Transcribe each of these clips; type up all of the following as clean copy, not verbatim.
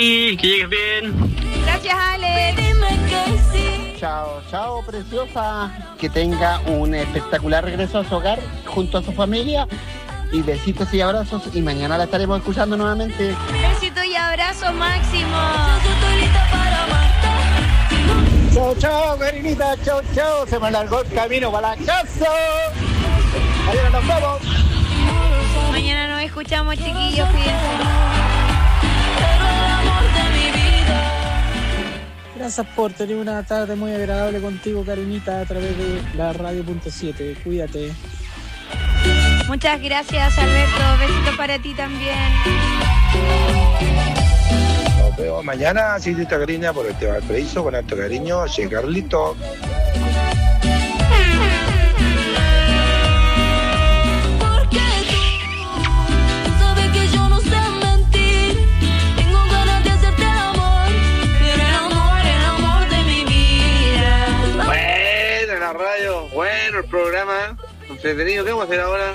ti, que llegues bien. Gracias, Ale. Chao, chao, preciosa. Que tenga un espectacular regreso a su hogar junto a su familia. Y besitos y abrazos. Y mañana la estaremos escuchando nuevamente. Besitos y abrazos, Máximo. Chao, chao, Karinita. Chao, chao. Se me alargó el camino para la casa. Mañana nos vemos. Mañana nos escuchamos, chiquillos. Cuídense. Gracias por tener una tarde muy agradable contigo, Karinita, a través de la radio.7. Cuídate. Muchas gracias, Alberto. Besitos para ti también. Nos vemos mañana, Citita Karina, por el tema del Paraíso, con alto cariño. Che, Carlito. Bueno, el programa entretenido. ¿Qué vamos a hacer ahora?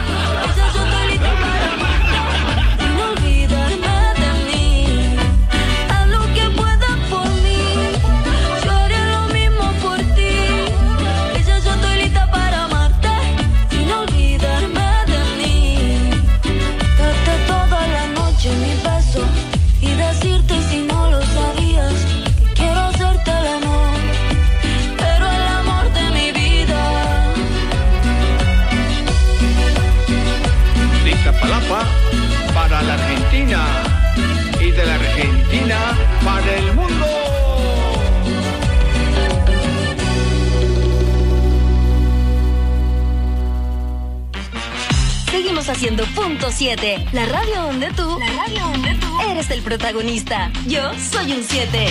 Para la Argentina y de la Argentina para el mundo. Seguimos haciendo Punto 7, la radio donde tú eres el protagonista. Yo soy un 7.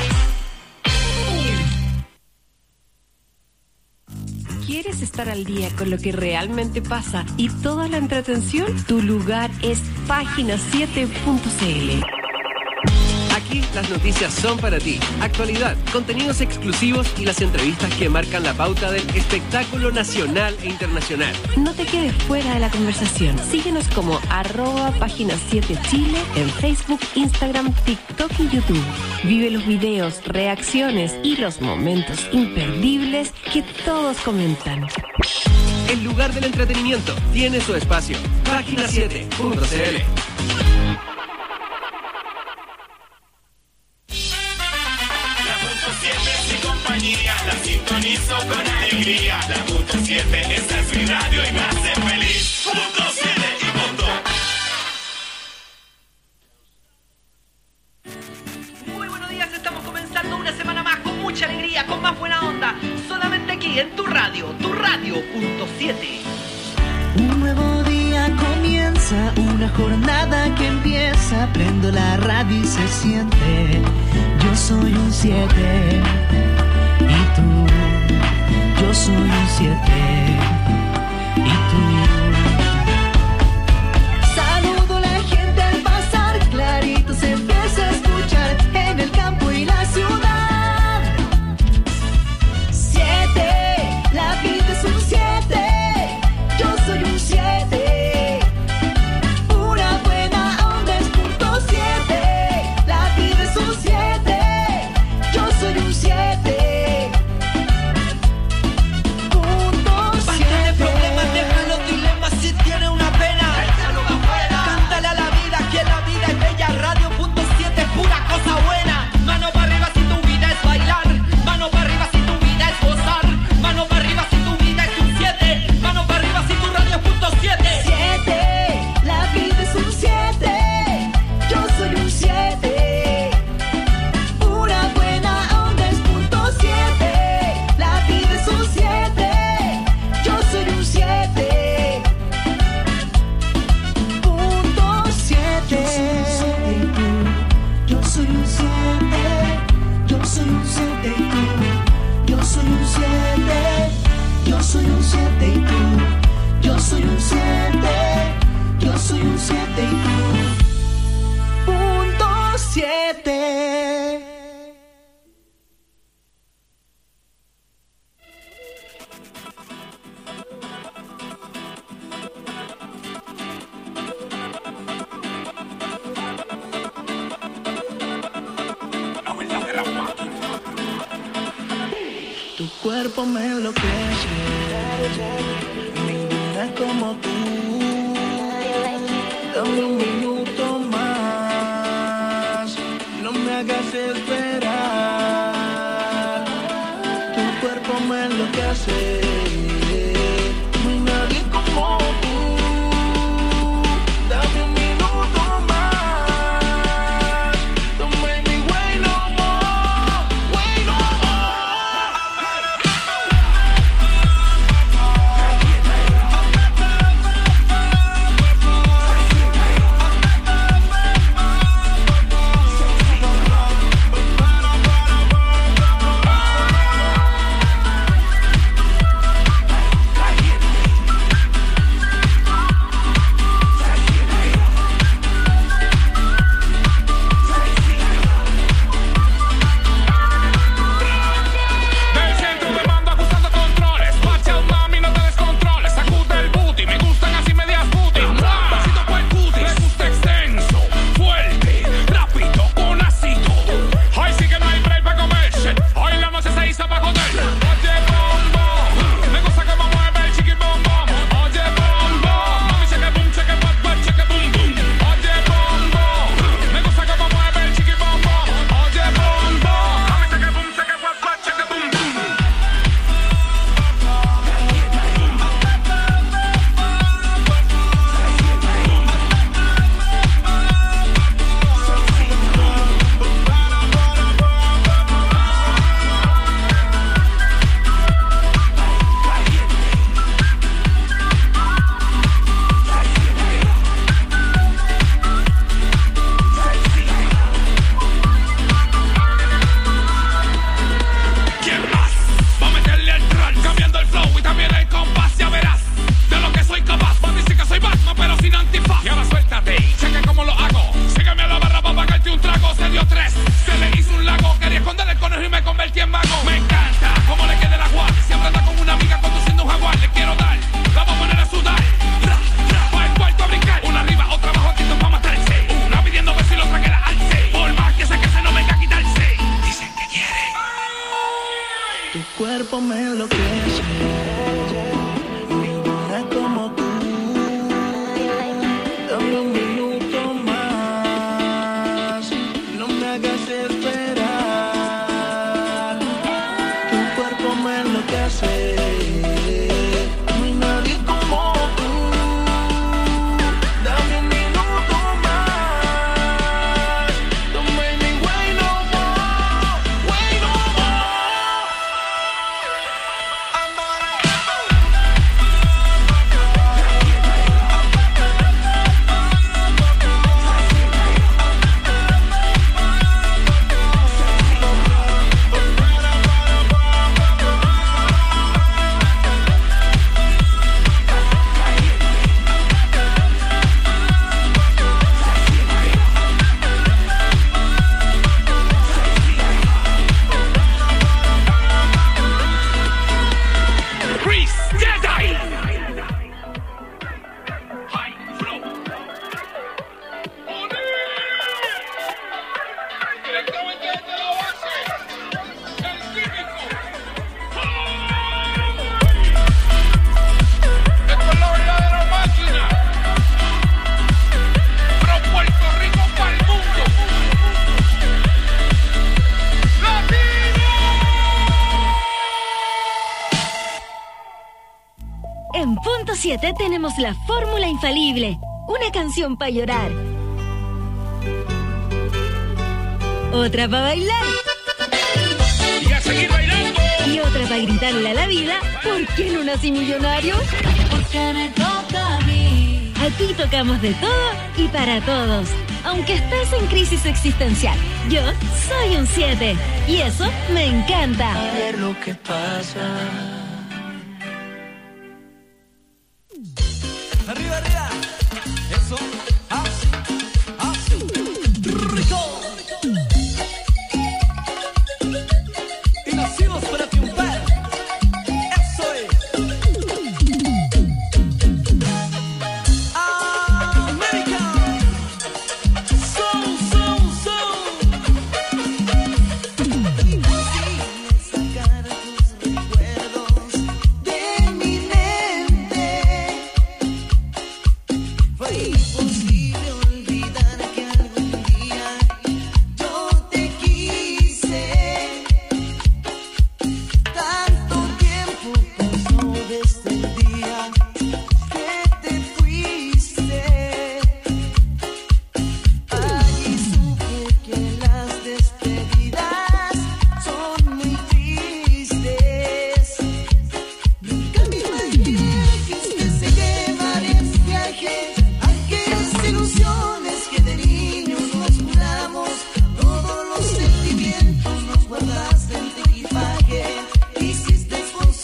¿Quieres estar al día con lo que realmente pasa y toda la entretención? Tu lugar es página7.cl. Aquí las noticias son para ti. Actualidad, contenidos exclusivos y las entrevistas que marcan la pauta del espectáculo nacional e internacional. No te quedes fuera de la conversación. Síguenos como @página7chile en Facebook, Instagram, TikTok y YouTube. Vive los videos, reacciones y los momentos imperdibles que todos comentan. El lugar del entretenimiento tiene su espacio. Página7.cl. La sintonizo con alegría. La Punto 7, esta es mi radio y me hace feliz. Punto 7 y punto. Muy buenos días, estamos comenzando una semana más con mucha alegría, con más buena onda. Solamente aquí en tu radio Punto 7. Un nuevo día comienza, una jornada que empieza. Prendo la radio y se siente. Yo soy un 7. Y tú, yo soy un 7. Y tú. Saludo a la gente al pasar, clarito se empieza a escuchar en el campo y la ciudad. 7, la vida es un 7. Yo soy un 7. Una buena onda es punto 7. La vida es un 7. Yo soy un 7. Punto 7. Basta de problemas, déjalo de Tu cuerpo me enloquece, ninguna como tú. Dame un minuto más, no me hagas esperar. Tu cuerpo me enloquece, no hay nadie como tú. Dame un minuto más, don't make me wait no more, wait no En Punto 7 tenemos la fórmula infalible. Una canción para llorar. Otra para bailar. Y a seguir bailando. Y otra para gritarle a la vida, ¿por qué no nací millonario? Porque me toca a mí. Aquí tocamos de todo y para todos. Aunque estés en crisis existencial, yo soy un 7. Y eso me encanta. A ver lo que pasa. Arriba, arriba. Eso. Así. Así. Rico. Y nacimos para triunfar. Eso es. América. Soul, soul, soul.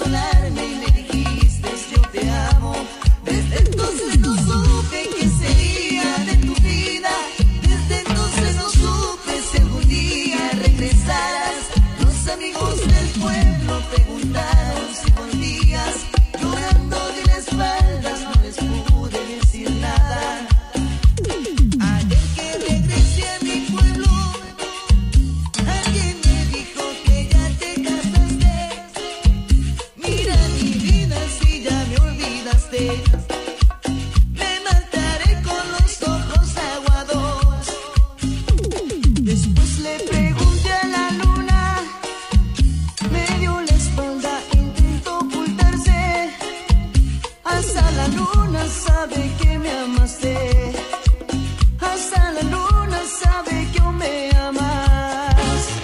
consolarme y me dijiste yo te amo. Desde entonces no supe qué sería de tu vida. Desde entonces no supe si algún día regresarás. Los amigos del pueblo preguntaron si volvías. Llorando de la espalda no les pude decir nada. Ayer que regresé a mi pueblo, alguien me dijo que ya te casaste. Mira mi vida si ya me olvidaste. Me mataré con los ojos aguados. Después le pregunté a la luna, me dio la espalda, intentó ocultarse. Hasta la luna sabe que me amaste. Hasta la luna sabe que aún me amas.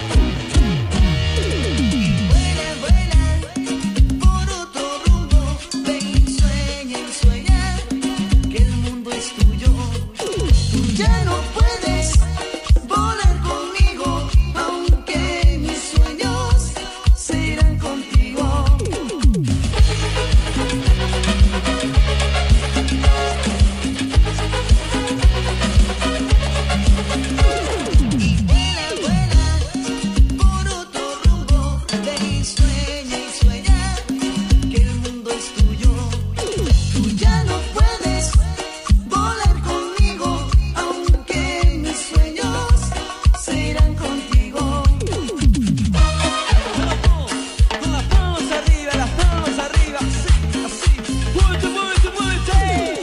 Y vuela, vuela por otro rumbo. Ven y sueña que el mundo es tuyo. Tú ya no puedes volar conmigo, aunque mis sueños se irán contigo. Y vuela, vuela por otro rumbo. Ven y sueña que el mundo es tuyo. Tú ya no puedes volar conmigo, aunque mis sueños se irán contigo. Con las manos arriba, así, así. Muévete, muévete, muévete.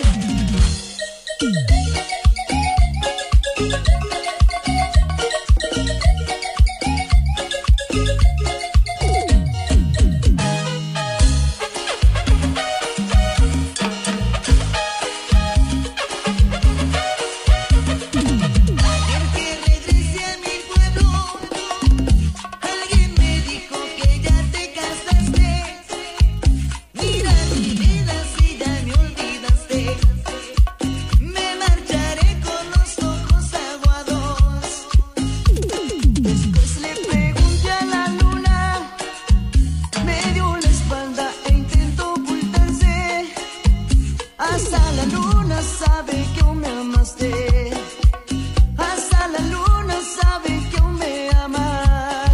Ayer que regresé a mi pueblo, alguien me dijo que ya te casaste. Mira mi vida si ya me olvidaste. Me marcharé con los ojos aguados. Después le pregunté a la luna, me dio la espalda e intentó ocultarse. Hasta la luna sabe que aún me amaste. Hasta la luna sabe que aún me amas.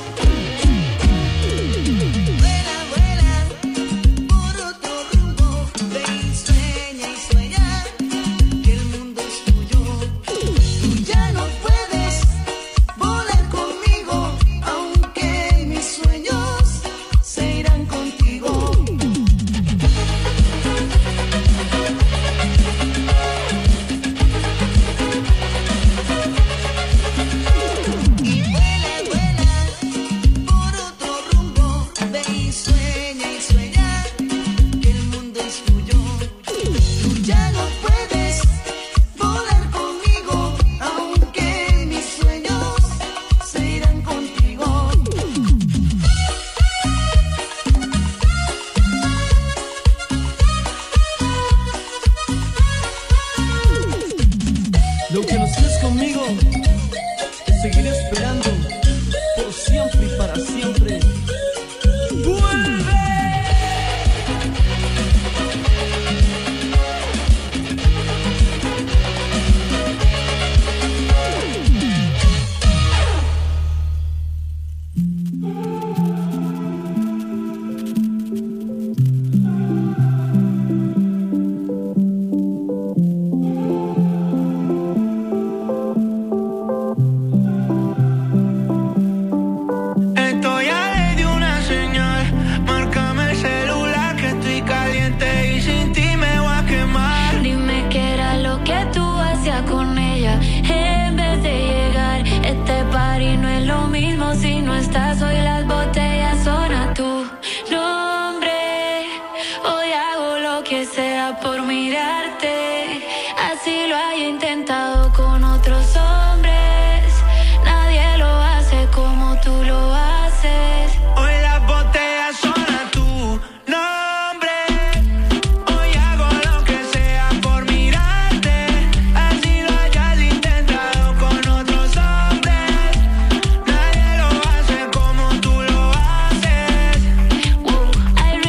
Vuela, vuela por otro rumbo. Ven y sueña que el mundo es tuyo. Tú ya no puedes volar conmigo, aunque mis sueños se irán contigo. Y vuela, vuela por otro rumbo. Ven y sueña que el mundo es tuyo. Tú ya no puedes volar conmigo, aunque mis sueños se irán contigo. Lo que no seas conmigo, te seguiré esperando por siempre y para siempre. ¡Vuelve! Estoy a ley de una señal, márcame el celular que estoy caliente y sin ti me voy a quemar. Dime qué era lo que tú hacías con ella en vez de llegar. Este party no es lo mismo si no estás. Hoy las botellas son a tu nombre. Hoy hago lo que sea por mirarte. Así lo haya intentado con otros hombres. Nadie lo hace como tú lo haces. Hoy las botellas son a tu nombre. Hoy hago lo que sea por mirarte. Así lo hayas intentado con otros hombres. Nadie lo hace como tú lo haces. I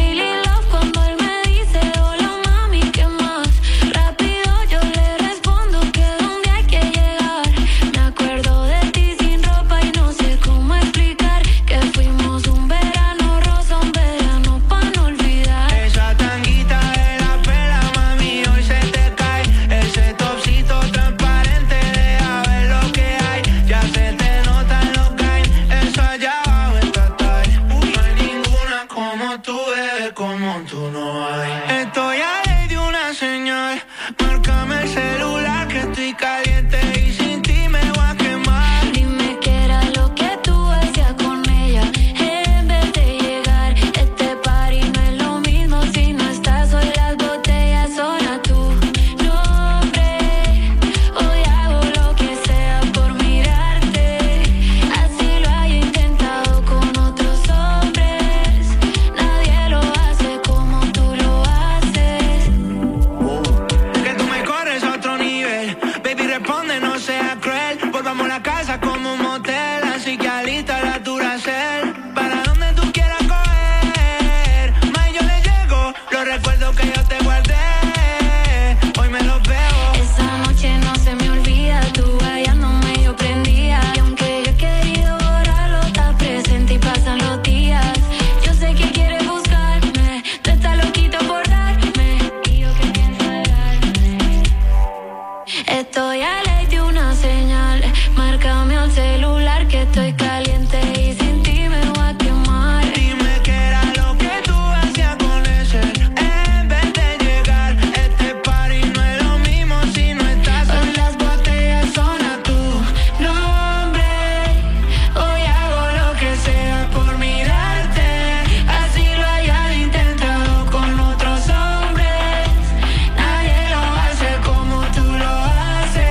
como tú, bebé, como tú no hay. Estoy a ley de una señal. Márcame el celular que estoy caliente y sin ti me voy a quemar. Dime qué era lo que tú hacías con ella. En vez de llegar, este party no es lo mismo si no estás. Hoy las botellas son a tu nombre. Hoy hago lo que sea por mirarte. Así lo haya intentado con otros hombres. Nadie lo hace como tú lo haces. Que tú me corres a otro nivel. Baby, responde, no seas cruel. Volvamos a la casa como un motel. Así que alista la Duracell. Para donde tú quieras coger. Más yo le llego. Los recuerdos que yo te guardé. Hoy me los veo. Esa noche no se me olvida. Tú hallándome yo prendía. Y aunque yo he querido borrarlo, estás presente y pasan los días. Yo sé que quieres buscarme. Tú estás loquito por darme. Y yo que pienso darme. Estoy a ley de una señal. Márcame al celular que estoy caliente y sin ti me voy a quemar. Dime qué era lo que tú hacías con ese. En vez de llegar, este party no es lo mismo si no estás. Hoy las botellas son a tu nombre. Hoy hago lo que sea por mirarte. Así lo hayas intentado con otros hombres. Nadie lo hace como tú lo haces.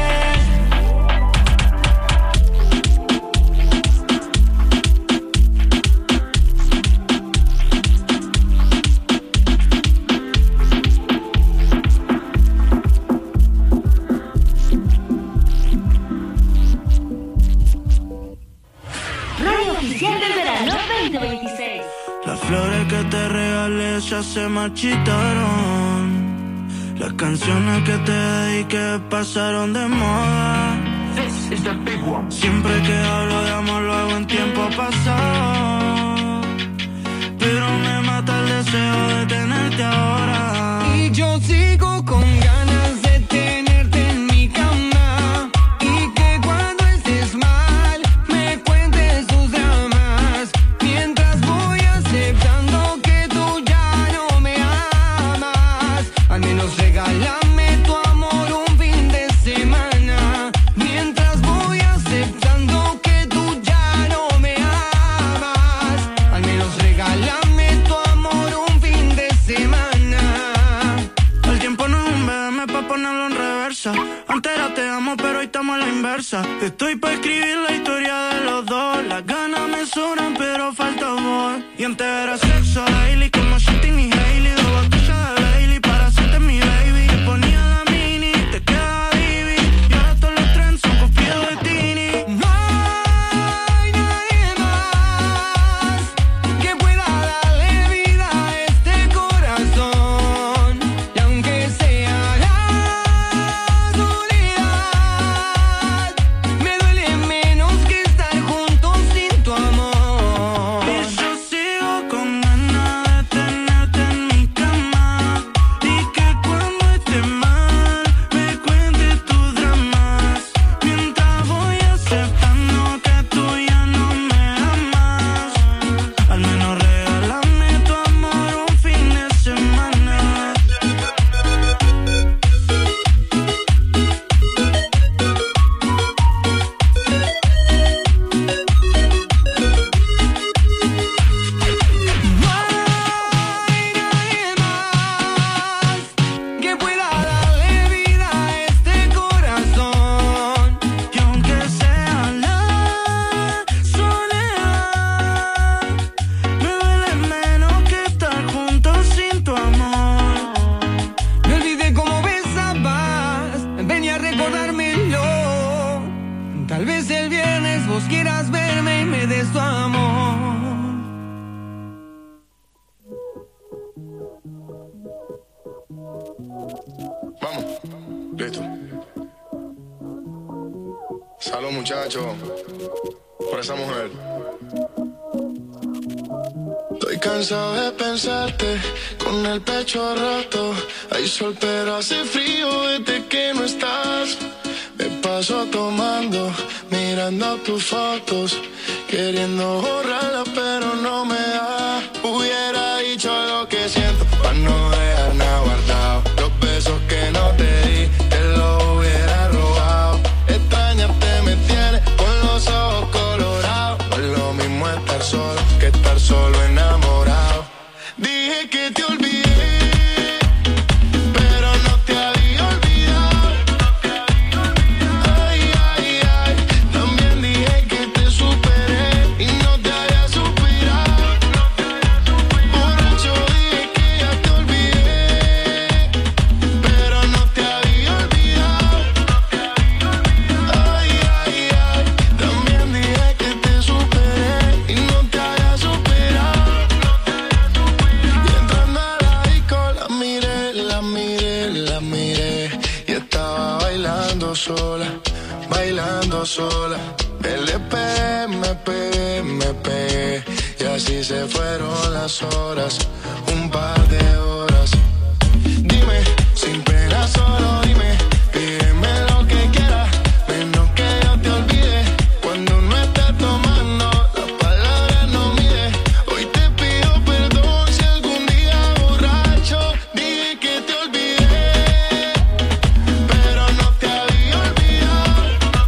Radio oficial del verano 2026. Las flores que te regalé ya se marchitaron. Las canciones que te dediqué pasaron de moda. Siempre que hablo de amor lo hago en tiempo pasado. Pero me mata el deseo de tenerte ahora. Y yo sigo con ganas de tenerte en mi cama. Y que cuando estés mal me cuentes tus dramas. Mientras voy aceptando que tú ya no me amas. Al menos regálame tu amor un fin de semana. Mientras voy aceptando que tú ya no me amas. Al menos regálame tu amor un fin de semana. El tiempo no es un BM pa' ponerlo en reversa. Antes era te amo pero hoy estamos a la inversa. Estoy pa' escribir la historia de los dos. Las ganas me sobran pero falta amor. Y antes era sexo daily como Shitting y Hailey. Dos botellas de Bailey para hacerte mi baby. Te ponía la mini, te quedaba divi. Y ahora todos los trends son copiados de Tini. No hay nadie más que pueda darle vida a este corazón. Y aunque sea la soledad, me duele menos que estar juntos sin tu amor. Y yo sigo con ganas de tenerte en mi cama. Y que cuando esté mal me cuentes tus dramas. Mientras voy aceptando que tú ya no me amas. Al menos regálame tu amor un fin de semana. No hay nadie más que pueda darle vida a este corazón. Y aunque sea la soledad, me duele menos que estar juntos sin tu amor. Me olvidé cómo besabas, ven a recordármelo. Tal vez el viernes vos quieras verme y me des tu amor. Vamos, listo. Salud, muchachos, por esa mujer. Estoy cansado de pensarte con el pecho roto. Hay sol pero hace frío desde que no estás. Me paso tomando, mirando tus fotos, queriendo borrarlas pero no me da. Hubiera lo que siento, pa' no dejar nada guardado. Los besos que no te di, te los hubiera robado. Extrañarte me tiene con los ojos colorados. No es lo mismo estar solo que estar solo enamorado. Dije que te olvidé, pero no te había olvidado. Ay, ay, ay, también dije que te superé y no te había superado. Borracho dije que ya te olvidé, pero no te había olvidado. Ay, ay, ay, también dije que te superé y no te había superado. Y entrando a la disco la miré, la miré, la miré y estaba bailando sola, bailando sola. Le pegué, me pegué, me pegué y así se fueron las horas, un par de horas. Dime, sin pena solo dime, pídeme lo que quieras, menos que yo te olvide. Cuando no estés tomando, las palabras no mide. Hoy te pido perdón si algún día borracho dije que te olvidé, pero no te había olvidado.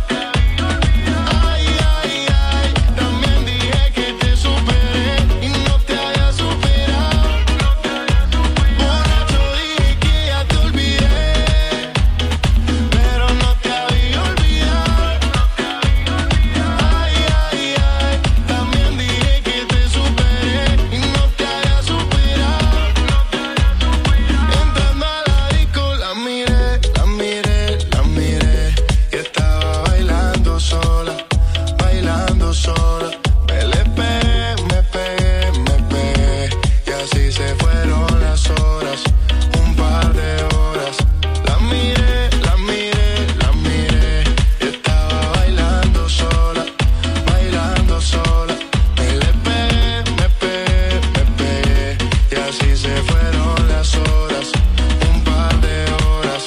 Ay, ay, ay, también dije que te superé y no te había superado. Borracho dije que ya te olvidé, pero no te había olvidado. Ay, ay, ay, también dije que te superé y no te había superado. Entrando a la disco la miré, la miré, la miré y estaba bailando sola, bailando sola. Me pegué, me pegué, me pegué y así se fueron las horas, un par de horas. La miré, la miré, la miré y estaba bailando sola, bailando sola. Me pegué, me pegué, me pegué y así se fueron las horas, un par de horas.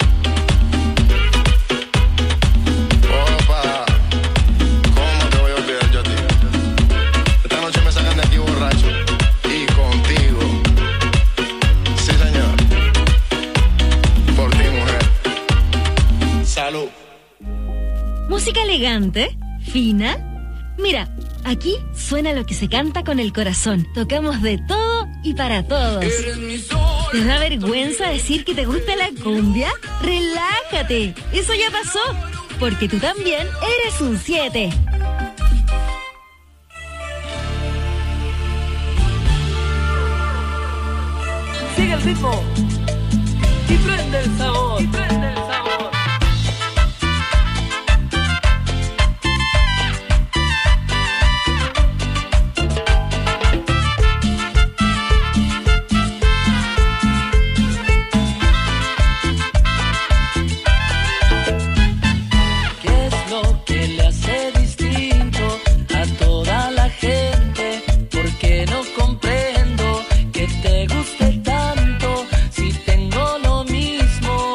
Opa, ¿cómo te voy a olvidar yo a ti? Esta noche me sacan de aquí borracho y contigo. Sí, señor. Por ti, mujer. Salud. Música elegante, fina. Mira, aquí suena lo que se canta con el corazón. Tocamos de todo y para todos. ¿Te da vergüenza decir que te gusta la cumbia? Relájate, eso ya pasó, porque tú también eres un 7. Sigue el ritmo y prende el sabor. Y prende el sabor. ¿Qué es lo que le hace distinto a toda la gente? Porque no comprendo que te guste tanto si tengo lo mismo.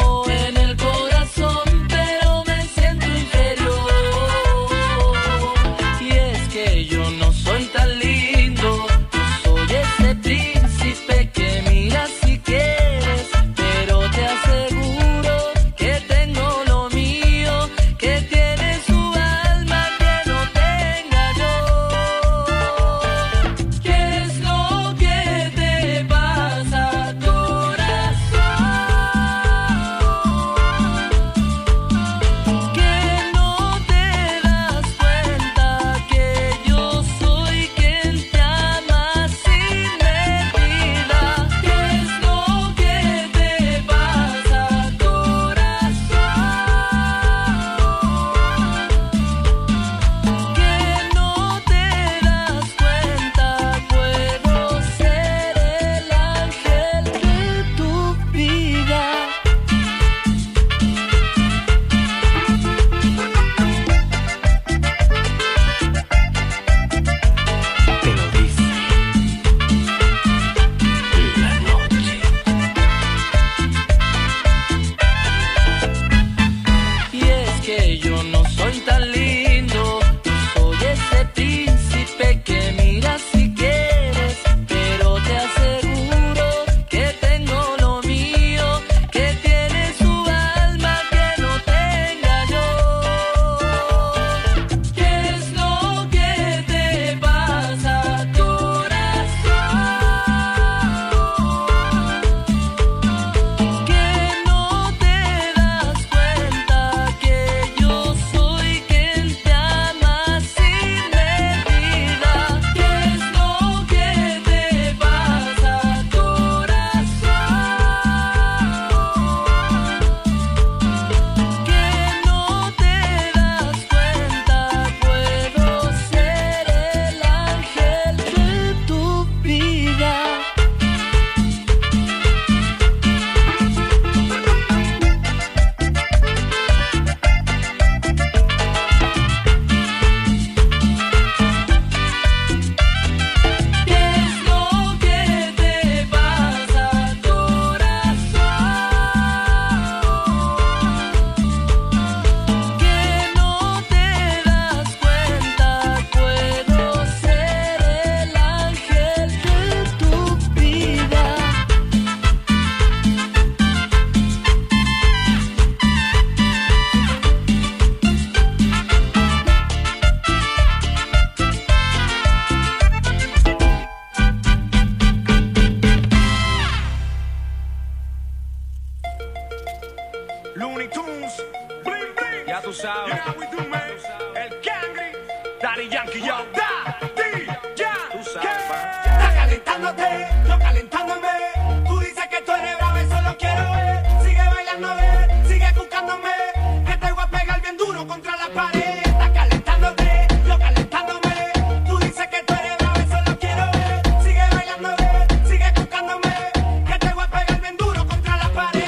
Looney Tunes, bling bling. Ya tú sabes. You know we do, man. El Cangri, Daddy Yankee, yo. Daddy Yankee. Tú sabes, man. Está calentándote, yo calentándome. Tú dices que tú eres bravo, eso lo quiero ver. Sigue bailando, ver, sigue buscándome. Que te voy a pegar bien duro contra la pared. Está calentándote, yo calentándome. Tú dices que tú eres bravo, eso lo quiero ver. Sigue bailando, ver, sigue buscándome. Que te voy a pegar bien duro contra la pared.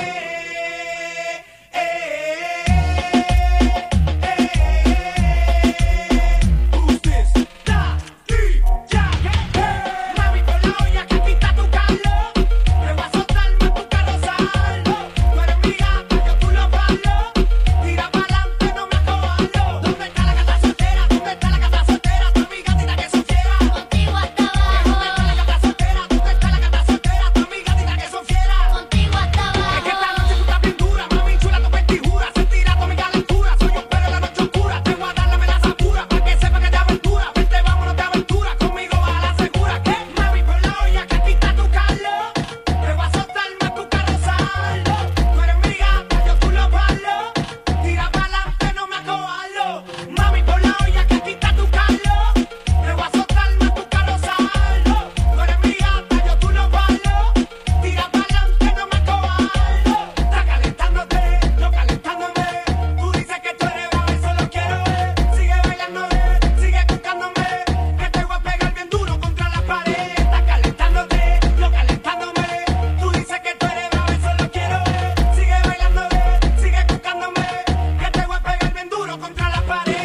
Who's this? Daddy Yankee. Mami, por la olla que aquí está tu Carlos. Te voy a soltar más tu carro salvo. Tú eres mi gata, yo tú lo palo. Tira pa'lante, no me acobarlo. ¿Dónde está la gata soltera? ¿Dónde está la gata soltera? Tu mi gatita que supiera. Contigo hasta abajo. ¿Dónde está la gata soltera? ¿Dónde está la gata soltera? Tu mi gatita que supiera. Contigo hasta abajo. Es que esta noche tú estás bien dura, mami chula, tu vestidura. Sentirá tu mi calentura. Soy un perro en la noche oscura. Te voy a dar la melaza pura, pa' que sepa que te aventura. Vente, vámonos de aventura. Conmigo vas a la segura. ¿Qué? Mami, por la olla que aquí está tu Carlos. Te voy a soltar más tu carro salvo. Tú eres mi gata, yo tú lo palo. Tira pa'lante, no me acobarlo. Mami, por la olla que aquí está tu Carlos. Te voy a soltar más tu carro salvo. Tú eres mi gata, yo tú lo palo. Tira pa'lante, no me acobarlo. Está calentándote, yo calentándome. Tú dices que tú eres bravo, eso lo quiero ver. Sigue bailando, ver, sigue buscándome. Que te voy a pegar bien duro contra la pared. Está calentándote, yo calentándome. Tú dices que tú eres bravo, eso lo quiero ver. Sigue bailando, ver, sigue buscándome. Que te voy a pegar bien duro contra la pared.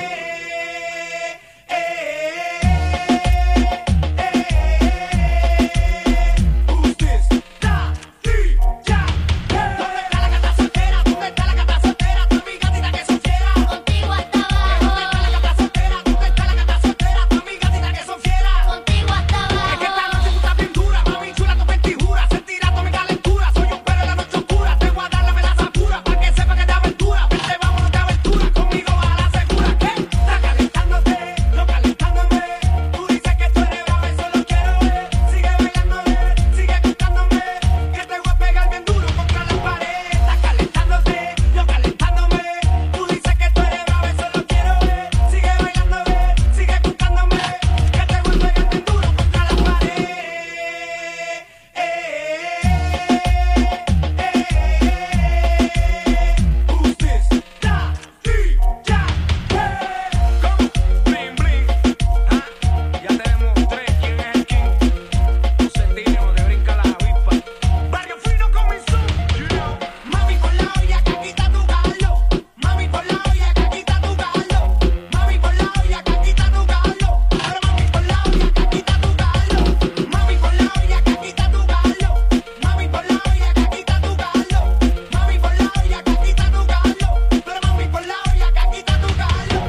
Who's this? Daddy Yankee. ¿Dónde está la gata soltera? ¿Dónde está la gata soltera? Tu mi gatita que supiera. Contigo hasta abajo. ¿Dónde está la gata soltera? ¿Dónde está la gata soltera? Tu mi gatita que supiera. Contigo hasta abajo. Es que esta noche tú estás bien dura, mami chula, tu vestidura. Sentirá tu mi calentura. Soy un perro en la noche oscura. Te voy a dar la melaza pura, pa' que sepa que te aventura. Vente, vámonos de aventura. Conmigo vas a la segura. ¿Qué? Está calentándote, yo calentándome. Tú dices que tú eres bravo, eso lo quiero ver. Sigue bailando, ver, sigue buscándome. Que te voy a pegar bien duro contra la pared. Está calentándote, yo calentándome. Tú dices que tú eres bravo, eso lo quiero ver. Sigue bailando, ver, sigue buscándome. Que te voy a pegar bien duro contra la pared. Who's this? Daddy Yankee. Come, bling bling. Ya te demostré quién es el king. Un centímetro que brinca la avispa. Barrio fino con mi zoom. Mami, por la olla que aquí está tu Carlos. Mami, por la olla que aquí está tu Carlos. Mami, por la olla que aquí está tu Carlos. Pero mami, por la olla que aquí está tu Carlos. Mami, por la olla que aquí está tu Carlos. Mami, por la olla que aquí está tu Carlos. Mami, por la olla que aquí está tu Carlos. Pero mami, por la olla que aquí está tu Carlos.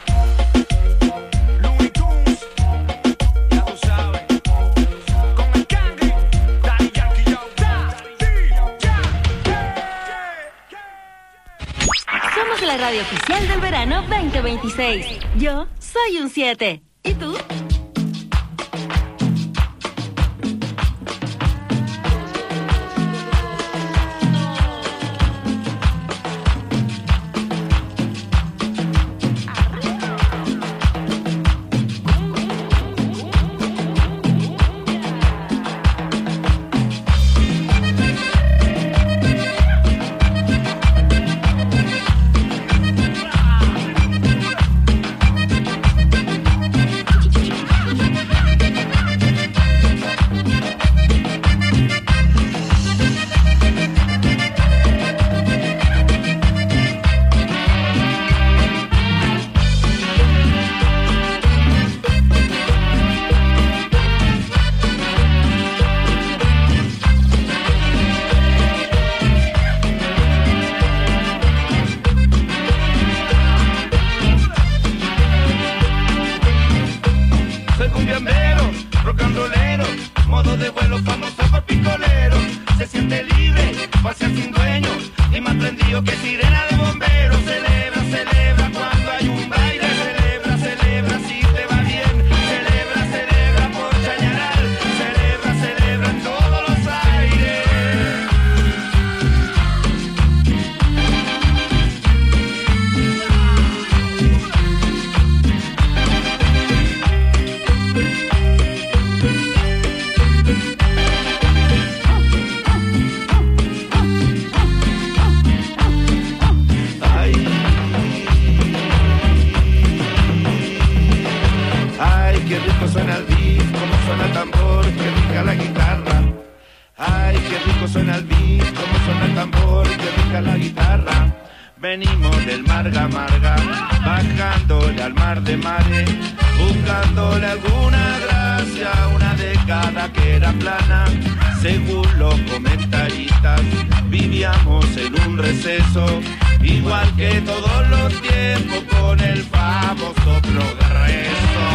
Looney Tunes, ya tú sabes. Con el Cangri, Daddy Yankee, yo. Daddy Yankee. Somos la radio oficial del verano 2026. Yo soy un 7. ¿Y tú? Ay, qué rico suena el beat, cómo suena el tambor, qué rica la guitarra. Venimos del Marga Marga, bajándole al mar de mares, buscándole alguna gracia, una década que era plana. Según los comentaristas, vivíamos en un receso, igual que todos los tiempos, con el famoso progreso.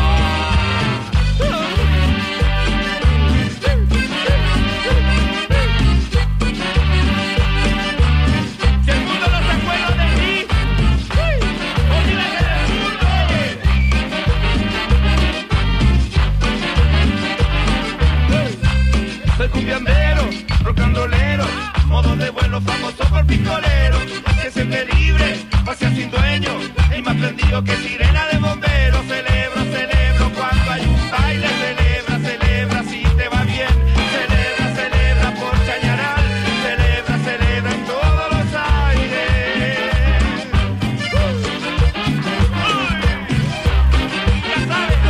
Soy cumbiambero, rockandolero, modo de vuelo famoso por picolero. Que siempre libre, pasea sin dueño, y más prendido que sirena de bomberos. Celebro, celebro cuando hay un baile. Celebra, celebra si te va bien. Celebra, celebra por Chañaral. Celebra, celebra en todos los aires. Ya sabes,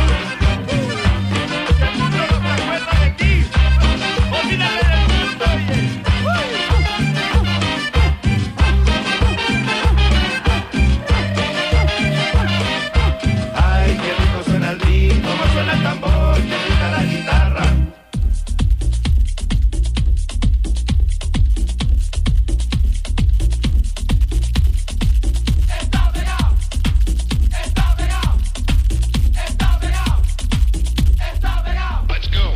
el mundo no se acuerda de ti. Olvídate del mundo. Ay, qué rico suena el beat, cómo suena el tambor, qué rica la guitarra. Está pegado, está pegado, está pegado, está pegado. Let's go.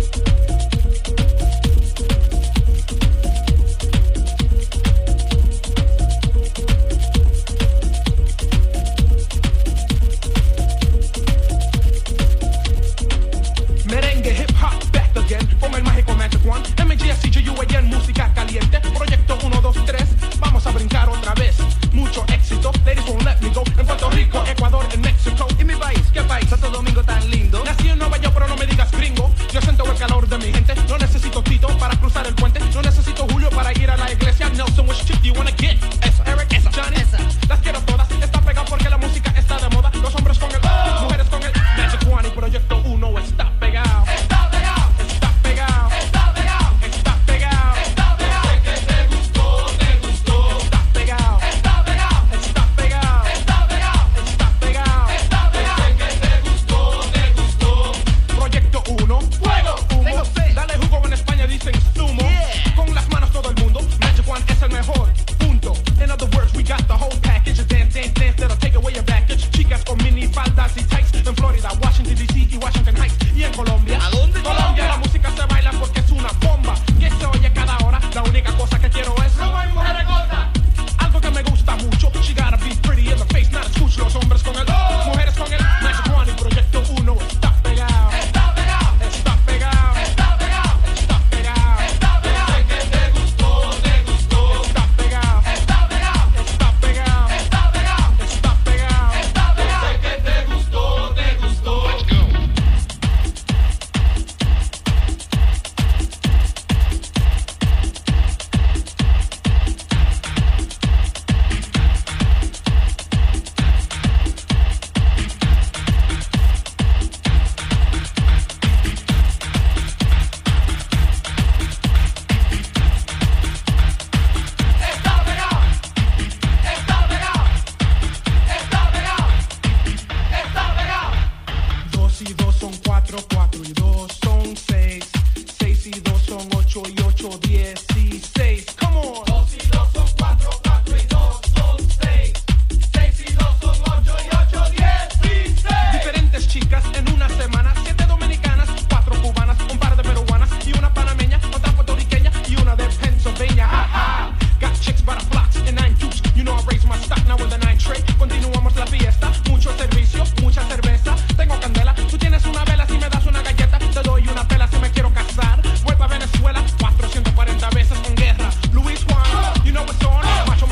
Merengue, hip hop, back again. Con el mágico Magic One. MGSCGUAN, música caliente. Proyecto 1, 2, 3. Vamos a brincar otra vez. Mucho éxito. Ladies won't let me go. En Puerto Rico, Ecuador, en México. ¿Y mi país? ¿Qué país? Santo Domingo tan lindo. Nací en Nueva York, pero no me digas gringo. Yo siento el calor de mi gente. No necesito Tito para cruzar el puente. No necesito Julio para ir a la iglesia. Nelson, which chick do you wanna get? Esa. Eric, esa. Johnny, esa. Las quiero todas. Está pegado porque la música está de moda. Los hombres con el mujeres con el Magic One. Y Proyecto 1 está pegado. Está pegado. Está pegado. Está pegado. Está pegado. Está pegado. Sé que te gustó, te gustó. Está pegado. Está pegado. Está pegado. Está pegado. Está pegado. Está pegado. Sé que te gustó, te gustó. Proyecto 1. Fuego. Humo. Dale jugo, en España dicen zumo. Con las manos todo el mundo. Magic One es el mejor. Punto. In other words, we got the whole package. Dance, dance, dance, that'll take away your baggage. Chicas con mini faldas y tights. En Florida, Washington DC y Washington Heights. Y en Colombia. ¿A dónde? Colombia, la música se baila porque es una bomba. Que se oye cada hora. La única cosa que quiero es roba y mujeres gordas. Algo que me gusta mucho. She gotta be pretty in the face, not escucho los hombres con el mujeres con el Magic One y Proyecto 1 está pegado. Está pegado. Está pegado. Está pegado. Está pegado. Está pegado. Sé que te gustó, te gustó. Está pegado. Está pegado. Está pegado. Está pegado. Está pegado. Está pegado. Sé que te gustó, te gustó. Let's go. Está pegado. Está pegado. Está pegado. Está pegado. 2 y 2 son 4, 4 y 2 son 6. 6 y 2 son 8 y 8, 16. Come on. 2 y 2 son 4, 4 y 2 son 6. 6 y 2 son 8 y 8, 16. Diferentes chicas en una semana. 7 dominicanas, 4 cubanas, un par de peruanas y una panameña, otra puertorriqueña y una de Pennsylvania. Ha, ha. Got chicks by the blocks and 9 juice. You know I raise my stock now with the 9 tray. Continuamos la fiesta. Mucho servicio, mucha cerveza. Tengo candela. Tú tienes una vela si me das una galleta. Te doy una pela si me quiero casar. Vuelvo a Venezuela 440 veces con guerra. Luis Juan, you know what's on. Macho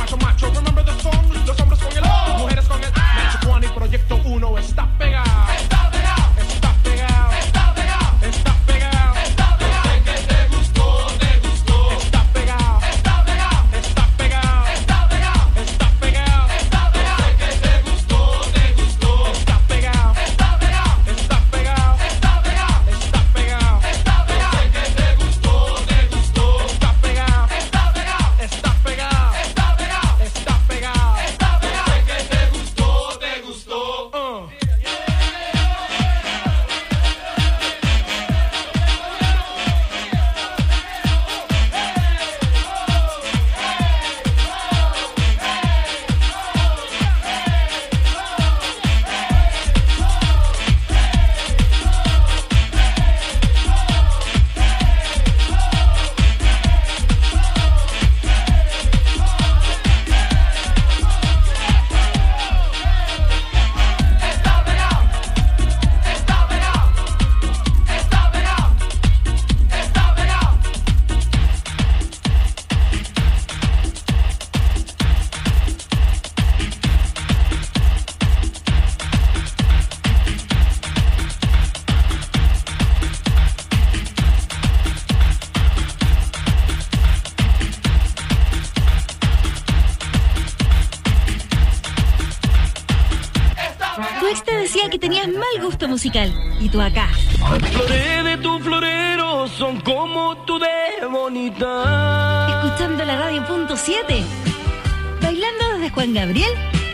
que tenías mal gusto musical. Y tú acá. Las flores de tu florero son como tú de bonita. Escuchando la radio.7. Bailando desde Juan Gabriel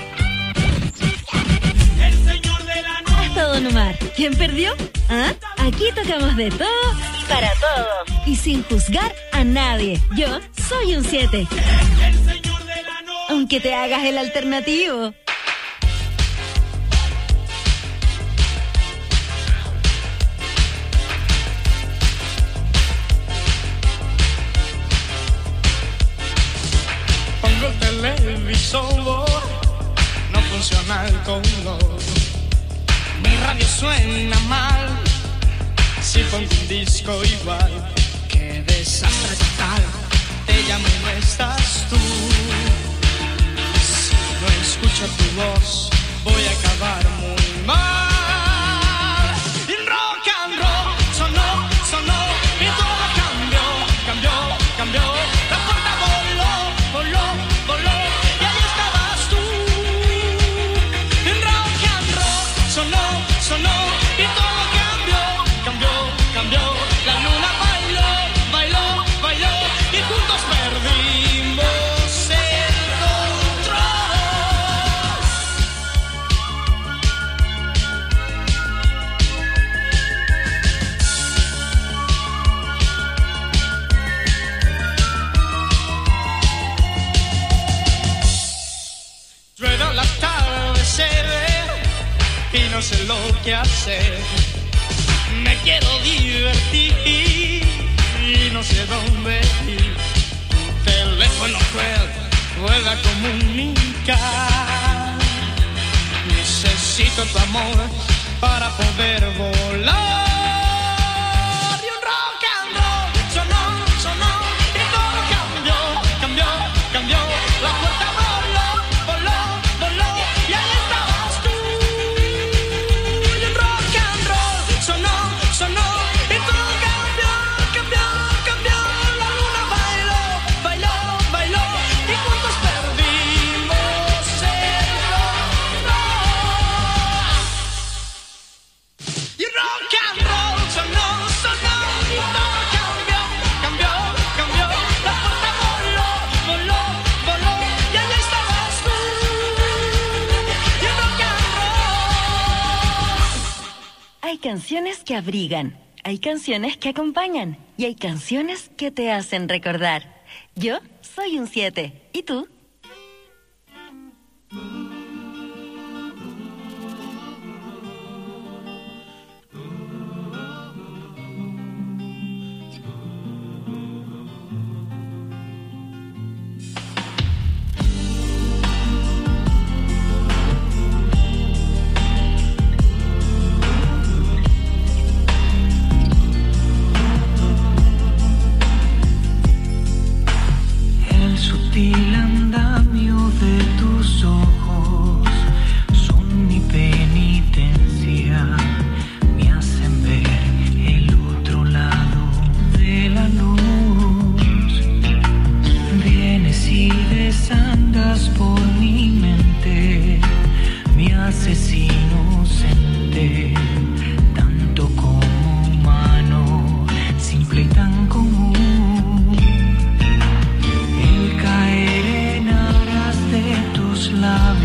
hasta Don Omar. ¿Quién perdió? ¿Ah? Aquí tocamos de todo y para todos. Y sin juzgar a nadie. Yo soy un 7. Aunque te hagas el alternativo. Pongo el televisor, no funciona el color. Mi radio suena mal, si pongo un disco igual. Qué desastre total, te llamo y no estás tú. Si no escucho tu voz, voy a acabar muy mal. Y rock and roll sonó, sonó, y todo cambió, cambió, cambió. La puerta voló, voló, voló, y ahí estabas tú. Y rock and roll sonó, sonó, y todo cambió, cambió, cambió. La luna bailó, bailó, bailó, y juntos perdimos el control. Llueve al atardecer y no sé lo que hacer. Me quiero divertir y no sé dónde ir. Tu teléfono cruel vuelve a comunicar. Necesito tu amor para poder volar. Y un rock and roll sonó, sonó, y todo cambió, cambió, cambió. La puerta voló, voló, voló, y ahí estabas tú. Y un rock and roll sonó, sonó, y todo cambió, cambió, cambió. La luna bailó, bailó, bailó, y juntos perdimos el control. Y rock and roll sonó, sonó, y todo cambió, cambió, cambió. La puerta voló, voló, voló, y allá estabas tú. Y rock and roll. Hay canciones que abrigan, hay canciones que acompañan y hay canciones que te hacen recordar. Yo soy un 7. ¿Y tú? El sutil andamio de tus ojos son mi penitencia, me hacen ver el otro lado de la luz. Vienes y desandas por mi mente, me haces inocente, tanto como humano, simple y tan común. El caer en aras de tus labios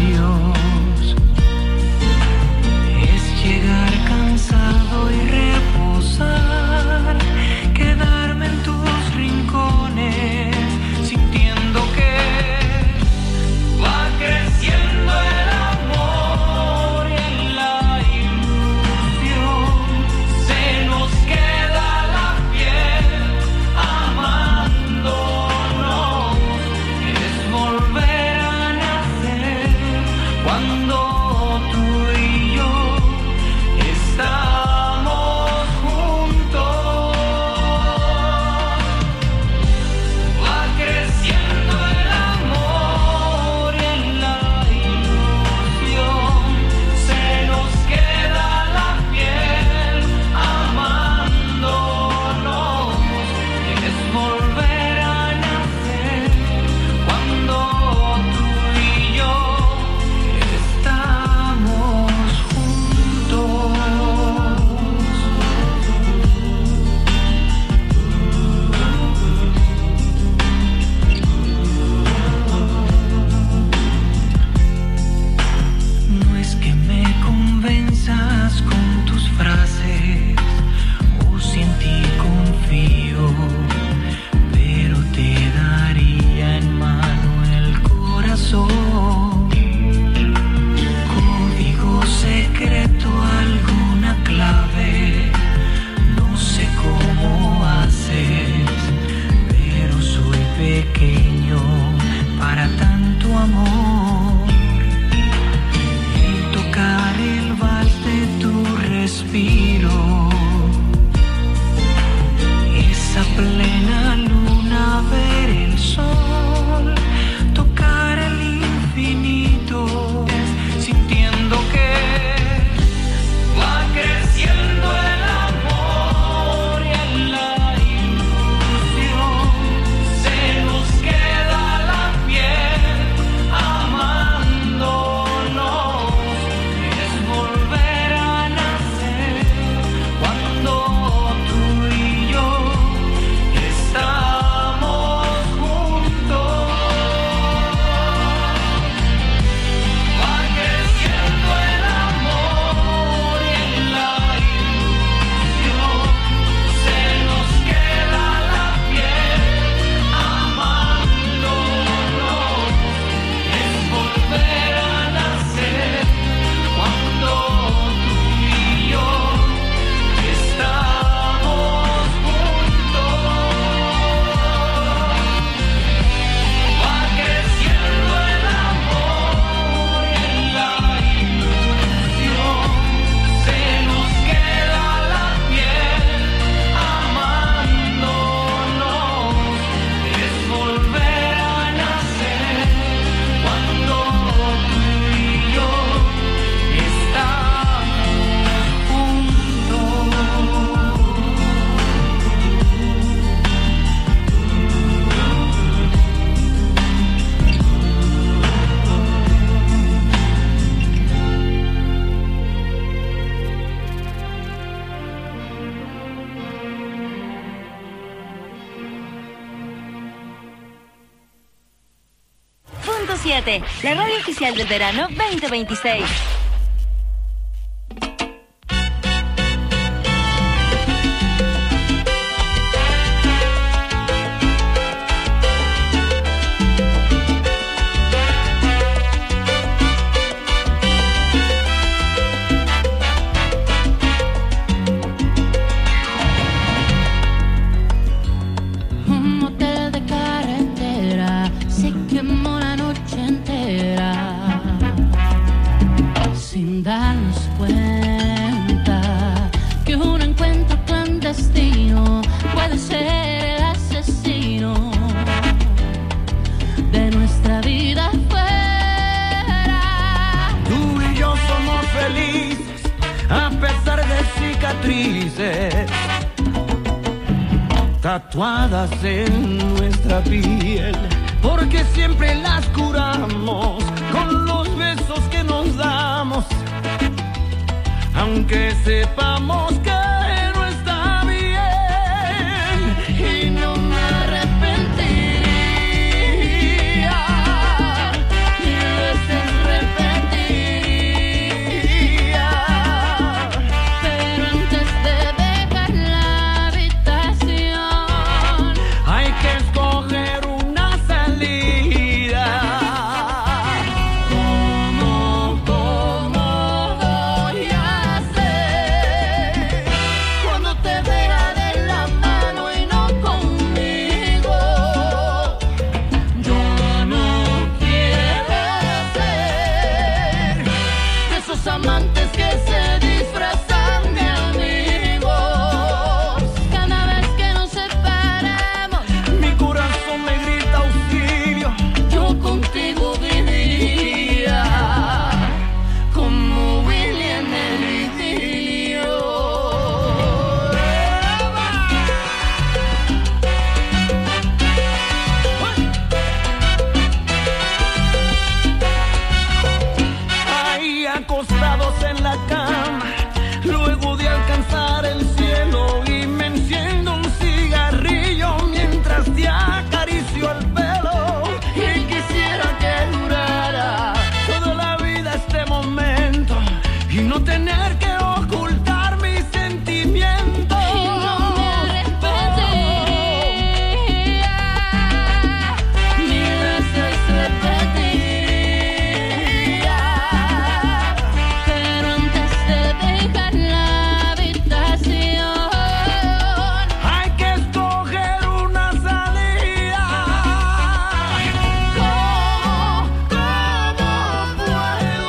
107, la radio oficial del verano 2026. Un motel de carretera se quemó la noche entera sin darnos cuenta que un encuentro clandestino puede ser el asesino de nuestra vida fuera. Tú y yo somos felices a pesar de cicatrices tatuadas en nuestra piel, porque siempre las curamos con los besos que nos damos, aunque sepamos que no está bien. Y no me arrepentiría, mil veces repetiría, Pero antes de dejar la habitación hay que escoger una salida. ¿Cómo voy a hacer cuando te vea de la mano y no conmigo? Yo no quiero ser de esos amantes que se disfrazan de amigos. cada vez que nos separamos. Mi corazón me grita auxilio. Yo contigo viviría como Willy en el idilio. Ahí acostados en la cama, luego de alcanzar el cielo, y me enciendo un cigarrillo mientras te acaricio el pelo. Y quisiera que durara toda la vida este momento y no tener que ocultar mis sentimientos. Y no me arrepentiría, mil veces repetiría, pero antes de dejar la habitación Hay que escoger una salida. ¿Cómo puedo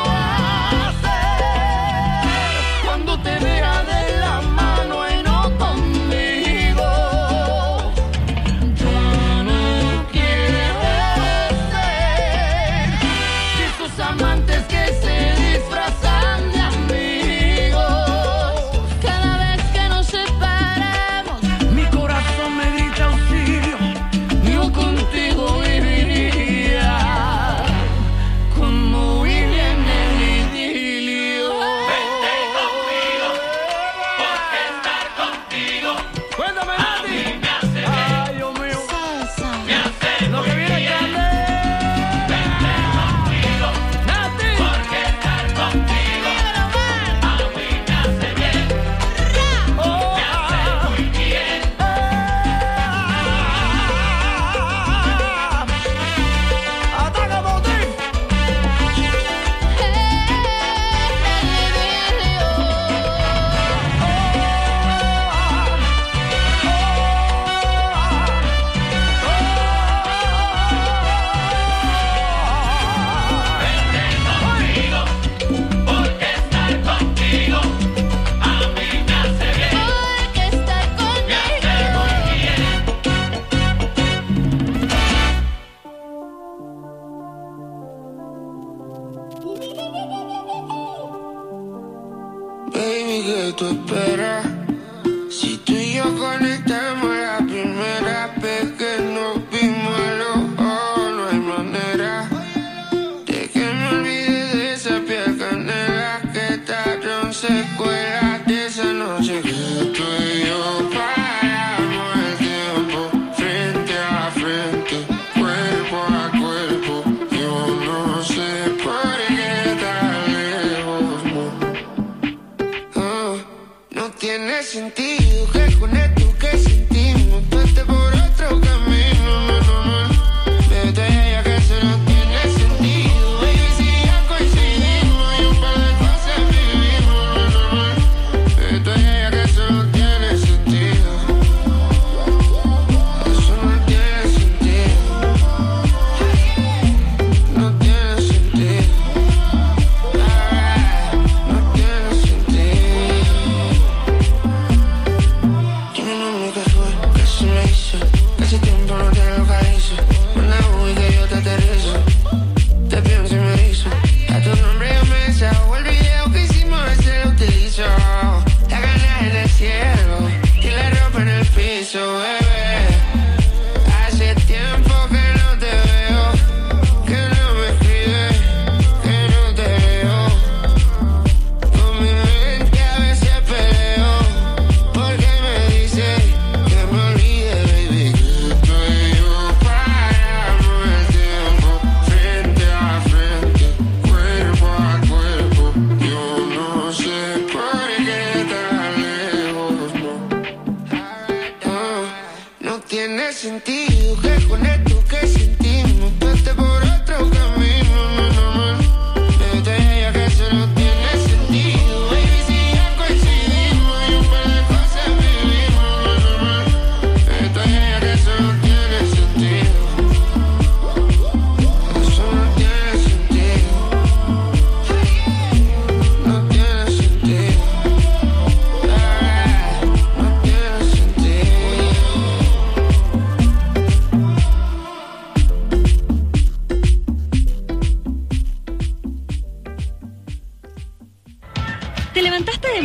hacer cuando te vea de la mano y no conmigo? Yo no quiero ser de esos amantes que se disfrazan de amigos. cada vez que nos separamos. Mi corazón me grita auxilio. Yo contigo viviría como Willy en el idilio. Vente conmigo, porque estar contigo Cuéntame, a Nati. mí me hace bien, Ay, Dios mío. me hace Lo que muy viene es bien. grande. Vente conmigo, Nati. porque estar contigo a mí me hace bien, Oh, me hace muy bien. Ataca, Motif. Vente conmigo, porque estar contigo a mí me hace bien, Porque estar me hace conmigo. muy bien. Baby, ¿qué tú esperas? Si tú y yo conectamos la primera vez que nos vimos a los ojos, no hay manera de que me olvide de esa piel canela que tardaron secuelas de esa noche que tú y yo paramos el tiempo frente a frente, cuerpo a cuerpo. Yo no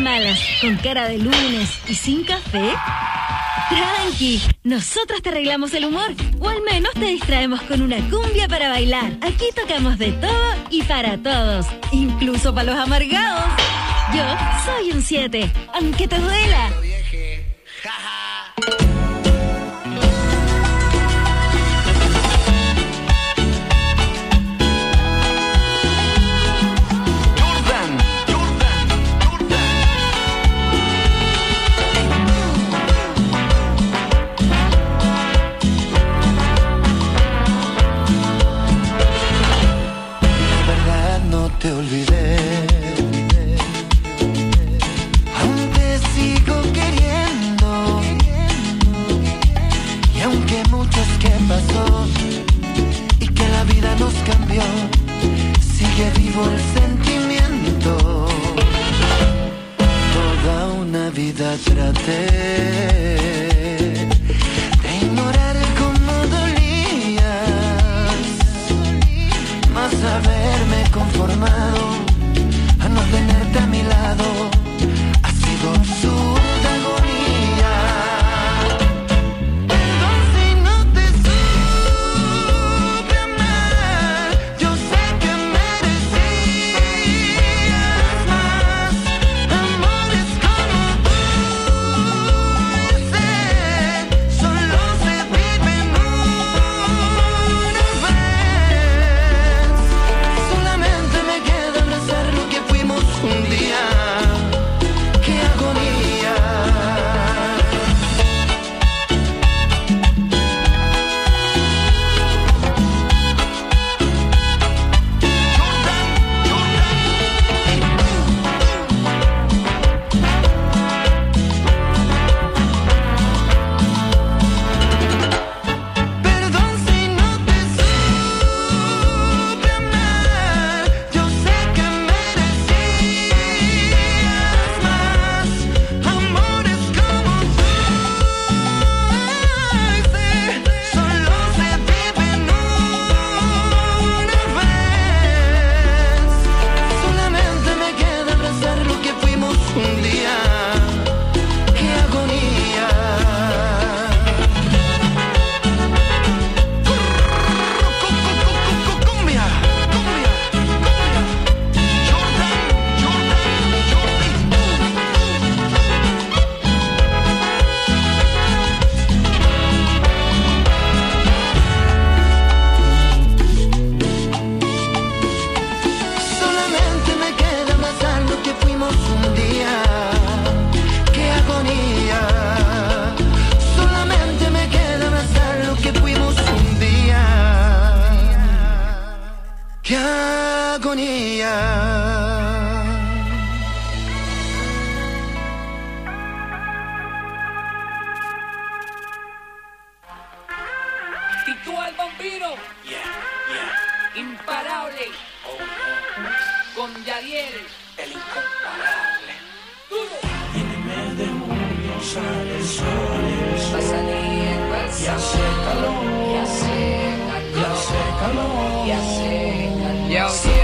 malas, con cara de lunes y sin café? Tranqui, nosotros te arreglamos el humor, o al menos te distraemos con una cumbia para bailar. Aquí tocamos de todo y para todos, incluso para los amargados. Yo soy un 7, aunque te duela. Te olvidé, aún te sigo queriendo, y aunque mucho es que pasó y que la vida nos cambió, sigue vivo el sentimiento. Toda una vida traté de ignorar cómo dolías, más haberme conformado a no tenerte a mi lado ha sido absurda agonía. Perdón si no te supe amar, yo sé que merecías más amores como tú. Solo se vive en una vez. Solamente me queda abrazar lo que fuimos un día. ¡Qué agonía! Perdón si no te supe amar, yo sé que merecías más amores como tú. Solo se vive en una vez. Solamente me queda abrazar lo que fuimos un día. ¡Qué agonía! Cumbia, cumbia, solamente me queda abrazar lo que fuimos un día. ¡Qué agonía! Solamente me queda abrazar lo que fuimos un día. ¡Qué agonía! Titú el Bambino. Imparable. Con Yadiel. El incomparable. En el mes de junio sale el sol, Va a salir el y hace calor, y hace calor. y hace calor. Y hace calor. Y hace